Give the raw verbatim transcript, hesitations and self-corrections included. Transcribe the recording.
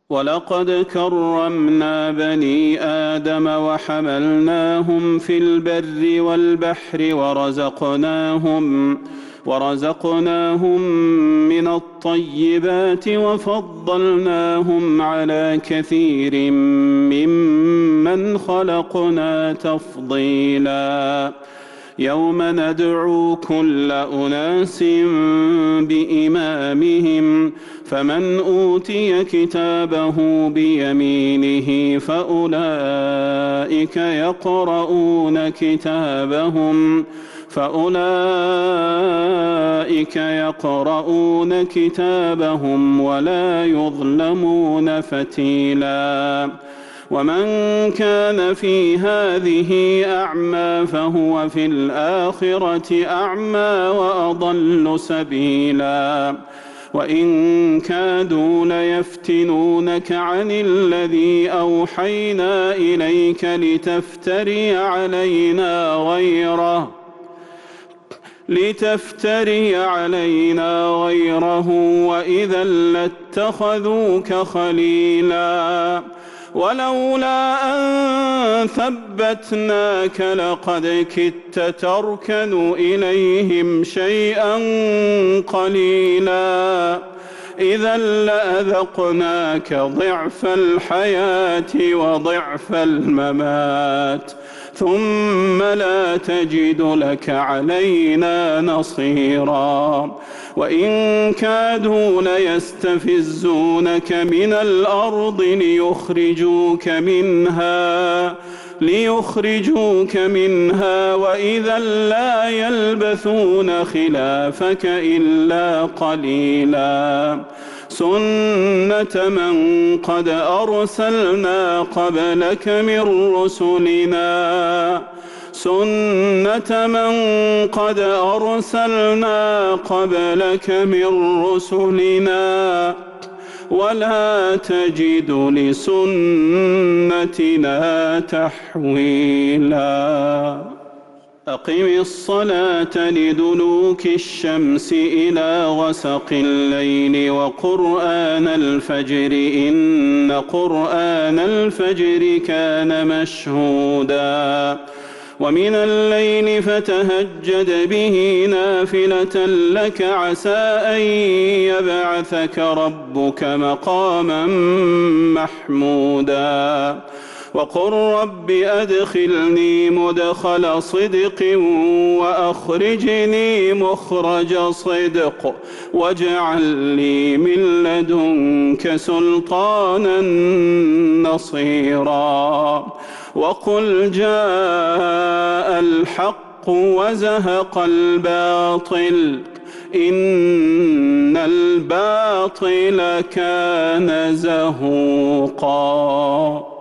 ولقد كرمنا بني آدم وحملناهم في البر والبحر ورزقناهم ورزقناهم من الطيبات وفضلناهم على كثير ممن خلقنا تفضيلا. يوم ندعو كل أناس بإمامهم فمن أوتي كتابه بيمينه فأولئك يقرؤون كتابهم فأولئك يقرؤون كتابهم ولا يظلمون فتيلا. ومن كان في هذه أعمى فهو في الآخرة أعمى وأضل سبيلا. وإن كادوا ليفتنونك عن الذي أوحينا إليك لتفتري علينا غيره لتفتري علينا غيره وإذا لاتخذوك خليلا. ولولا أن ثبتناك لقد كدت تركن إليهم شيئا قليلا. إذا لأذقناك ضعف الحياة وضعف الممات ثم لا تجد لك علينا نصيرا. وإن كادوا ليستفزونك من الأرض ليخرجوك منها ليخرجوك منها وإذا لا يلبثون خلافك إلا قليلا. سنة من قد أرسلنا قبلك من رسلنا سنة من قد أرسلنا قبلك من رسلنا ولا تجد لسنتنا تحويلا. أقم الصلاة لدلوك الشمس إلى غسق الليل وقرآن الفجر إن قرآن الفجر كان مشهودا. ومن الليل فتهجد به نافلة لك عسى أن يبعثك ربك مقاما محمودا. وقل رب أدخلني مدخل صدق وأخرجني مخرج صدق واجعل لي من لدنك سلطانا نصيرا. وقل جاء الحق وزهق الباطل إن الباطل كان زهوقا.